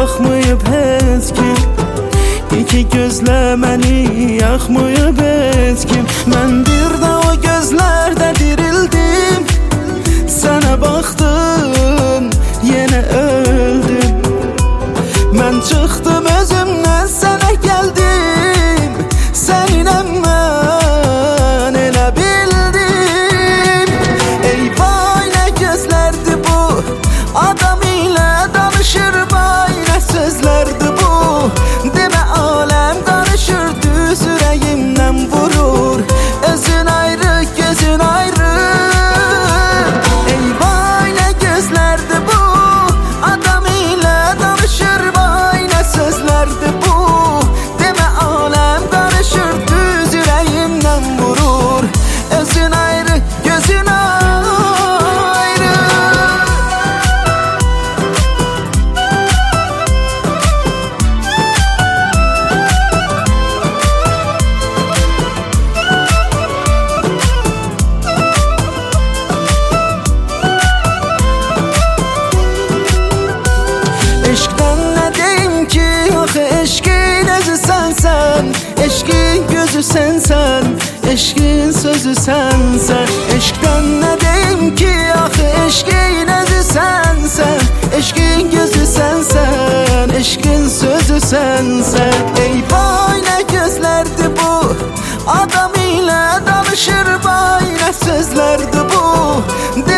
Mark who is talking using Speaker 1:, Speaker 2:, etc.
Speaker 1: baxmayıb heç kim. İki gözlə məni yaxmayıb heç kim. Mən bir də o gözlərdə dirildim, sənə baxdım, yenə öldüm. Mən çıxdım özümdən, sənə gəldim, səninlə mən elə bildim. Ey vay, nə gözlərdi bu, adam ilə danışır vay, nə sözlərdi bu. Demə aləm qarışır, düz ürəyimdən vurur, özün ayrı, gözün ayrı. Ey vay, nə gözlərdi bu, adam ilə danışır vay, nə sözlərdi bu. Demə aləm qarışır, düz ürəyimdən vurur, özün ayrı, gözün ayrı. Eşqdən nə deyim ki, axı eşqin özü sənsən, eşqin gözü sənsən, eşqin sözü sənsən. Eşqdən nə deyim ki, axı eşqin özü sənsən, eşqin gözü sənsən, eşqin sözü sənsən. Ey vay, nə gözlərdi bu, adam ilə danışır vay, nə sözlərdi bu.